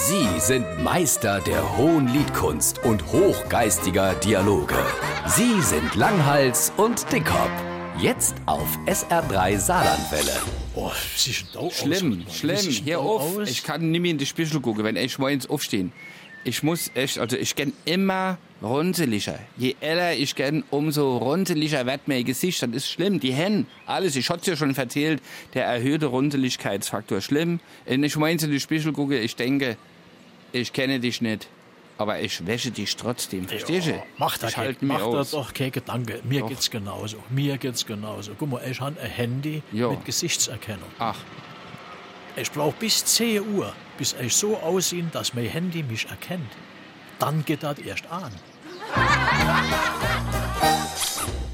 Sie sind Meister der hohen Liedkunst und hochgeistiger Dialoge. Sie sind Langhals und Dickhop. Jetzt auf SR3 Saarlandwelle. Oh, wie sieht denn da Schlimm. Hier auf. aus? Ich kann nicht mehr in den Spiegel gucken, wenn ich morgens aufstehen. Ich muss echt, also ich gern immer runzeliger. Je älter ich gern, umso runzeliger wird mein Gesicht. Das ist schlimm. Die Hände, alles. Ich hatte ja schon erzählt, der erhöhte Runzeligkeitsfaktor. Schlimm. Wenn ich morgens in den Spiegel gucke, ich denke, ich kenne dich nicht. Aber ich wäsche dich trotzdem, verstehst du? Mach da aus. doch keine Gedanken. Mir geht's genauso. Guck mal, ich habe ein Handy mit Gesichtserkennung. Ach, Ich brauche bis 10 Uhr, bis ich so aussehe, dass mein Handy mich erkennt. Dann geht das erst an.